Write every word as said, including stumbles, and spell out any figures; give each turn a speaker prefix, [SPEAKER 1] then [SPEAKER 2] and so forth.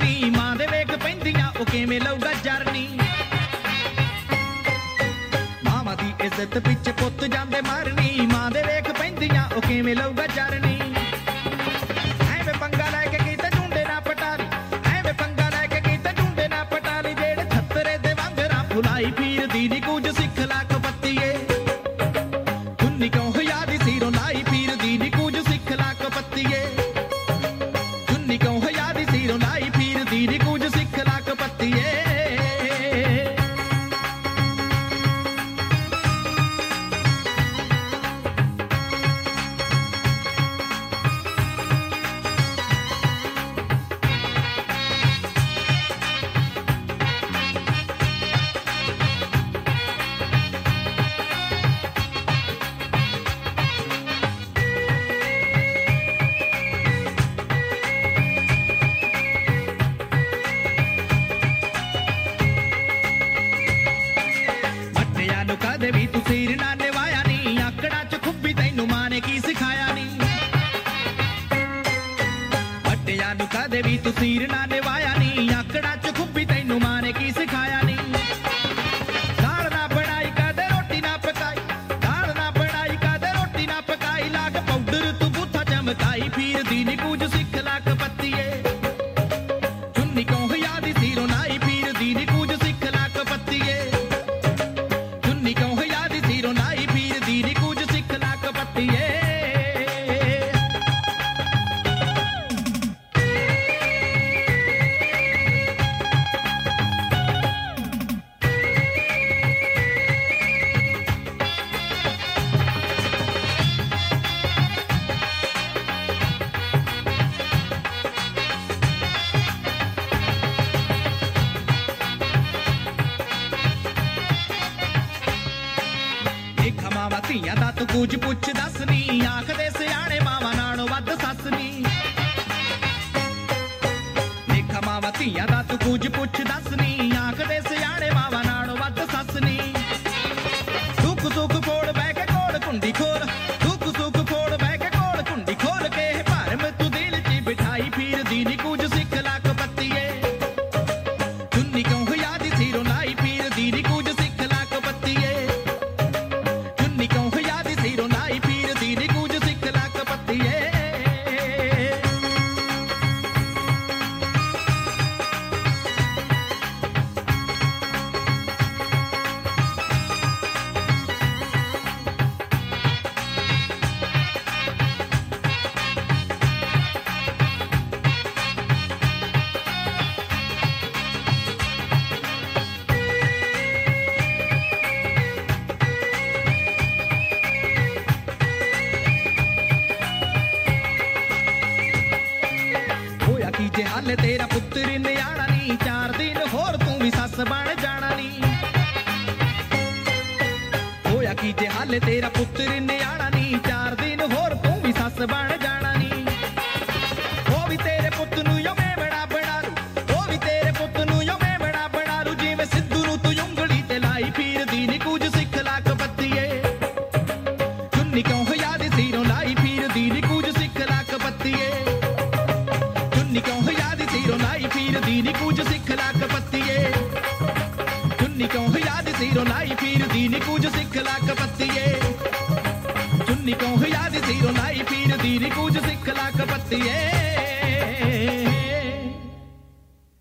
[SPEAKER 1] मारनी मां दे वेख पैंदियां ओ किवें लऊगा जरनी मामा दी इज्जत पिछे पुੱਤ ਜਾਂਦੇ मारनी मां दे वेख पैंदियां ओ किवें लऊगा जरनी ऐवें पंगा लै के कीते झुंडे ना पटाली ऐवें पंगा लै के कीते झुंडे ना पटाली जेड़े छत्तरे दे वांगरा फुलाई फिरदी नी कुछ सिख ला कपत्तीए चुन्नी क्यों हया दी सिरों लाई फिरदी नी कुछ सिख ला कपत्तीए चुन्नी क्यों हया दी सिरों लाई फिरदी नी कुछ सिख ला कपत्तीए कदे भी तू सिर ना निवाया नी आकड़ा च खुब्बी तैनू मां ने की सिखाया नी बट्टिया नू कदे भी तू सिर ना निवाया नी आकड़ा च खुब्बी तैनू मां ने की सिखाया नी दाल ना बनाई कदे रोटी ना पकाई दाल ना बनाई कदे रोटी ना पकाई लाग पाउडर तू बूथा चमकाई फिरदी नी कुछ सिख ला कपत्तीए चुन्नी क्यों हया दी सिरों लाई फिरदी नी कुछ सिख ला कपत्तीए क्यों हया दी सिरों लाई फिरदी नी कुछ सिख ला कपत्तीए मावा धीआं दा तू कुछ पुछ दस नी आखदे सियाणे मावा नालों वध सस नी देखा मावा धीआं दा तू कुछ पुछ दस नी आखदे सियाणे मावा नालों वध सस नी सुख सुख फोड़ बह के कोल कुंडी खोल सुख सुख फोड़ बह के कोल कुंडी खोल के भरम तू दिल च बिठाई फिरदी नी कुछ सिख ला कपत्तीए चुन्नी क्यों हया दी सिरों लाई फिरदी नी कुछ सिख ला कपत्तीए चुन्नी क्यों हया दी सिरों लाई फिरदी नी कुछ सिख ला कपत्तीए जे हाले तेरा पुत्तर न्याणा नी चार दिन होर तू भी सस बन जाना नी होया की जे हाले तेरा पुत्तर न्याणा नी चार दिन होर तू भी सस बन जाना नी वो भी तेरे पुत्त नू यो मैं बड़ा बना लू वो भी तेरे पुत्त नू यो मैं बड़ा बना लू जिवें सिद्धू नू तू उंगली ते लाई फिरदी नी कुछ सिख ला कपत्तीए चुन्नी क्यों हया दी सिरों लाई फिरदी नी कुछ सिख ला कपत्तीए चुन्नी क्यों हया दी सिरों लाई फिरदी नी कुछ सिख ला कपत्तीए चुन्नी क्यों हया दी सिरों लाई फिरदी नी कुछ सिख ला कपत्तीए चुन्नी क्यों हया दी सिरों लाई फिरदी नी कुछ सिख ला कपत्तीए